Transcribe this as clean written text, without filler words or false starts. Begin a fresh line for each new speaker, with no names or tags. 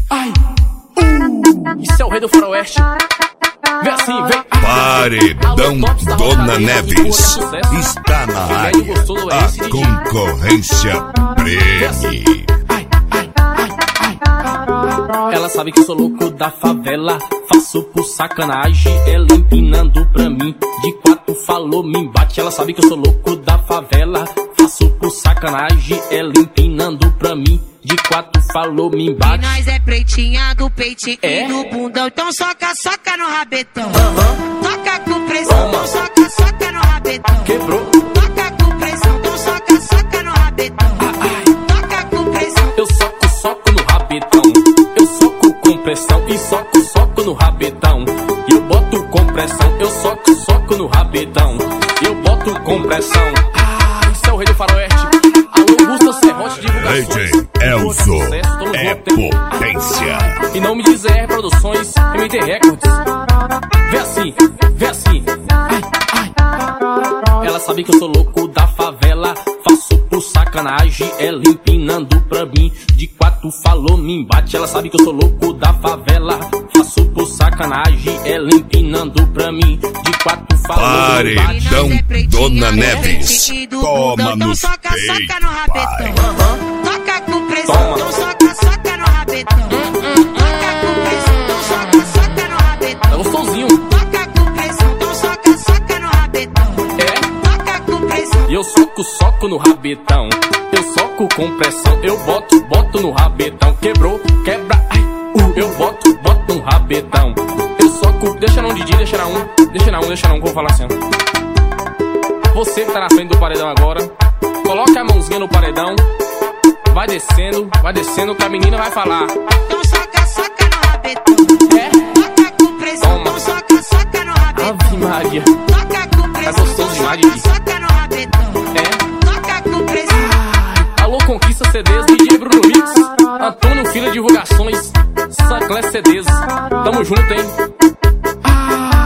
Ai, isso é o rei do faroeste. Vem assim, vem.
Paredão Dona Neves está na área. A concorrência preme.
Ela sabe que eu sou louco da favela, faço por sacanagem, ela empinando pra mim. De quatro falou, me embate. Ela sabe que eu sou louco da favela, faço por sacanagem, ela empinando pra mim. De quatro falou, me embate.
E nós é pretinha do peitinho e do bundão. Então soca, soca no rabetão. Toca com pressão, então soca, soca no rabetão.
Quebrou.
Toca com pressão, então soca, soca no rabetão. Toca com pressão.
Eu soco, soco no rabetão. Eu soco com pressão e soco, soco no rabetão. Eu boto com pressão, eu soco, soco no rabetão. Eu boto com pressão. Isso é o rei do faroeste. Alô, Augusto Serrote Divulgações.
DJ Elzo é potência.
Em nome de ZR Produções, MT Records. Vem assim, vem assim. Ai, ai. Ela sabe que eu sou louco da favela, faço por sacanagem, ela empinando pra mim. De quatro falou, me embate. Ela sabe que eu sou louco da favela, faço por sacanagem, ela empinando pra mim. De quatro falou, me embate.
Paredão Dona Neves, toma no
soca, soca no rabetão. Toca com pressão,
Toma.
então soca, soca no rabetão. Toca com pressão, então soca, soca no rabetão.
É gostosinho.
Toca com pressão, então soca, soca no rabetão. Toca com pressão.
E eu soco, soco no rabetão. Eu soco com pressão, eu boto, boto no rabetão. Quebrou, quebra, ai, eu boto, boto no rabetão. Eu soco, deixa não Didi, deixa na um, que eu vou falar assim. Você que tá na frente do paredão agora, coloca a mãozinha no paredão. Vai descendo que a menina vai falar.
Então soca, soca no rabetão. Toca com pressão,
Toma.
então soca, soca no rabetão.
Ave Maria.
Toca com pressão,
gostoso demais,
então
Didi.
soca, soca no rabetão. Toca com pressão.
Alô, Conquista CDs, DJ Bruno Mix, Antônio Filho Divulgações, Sancler CDs. Tamo junto, hein?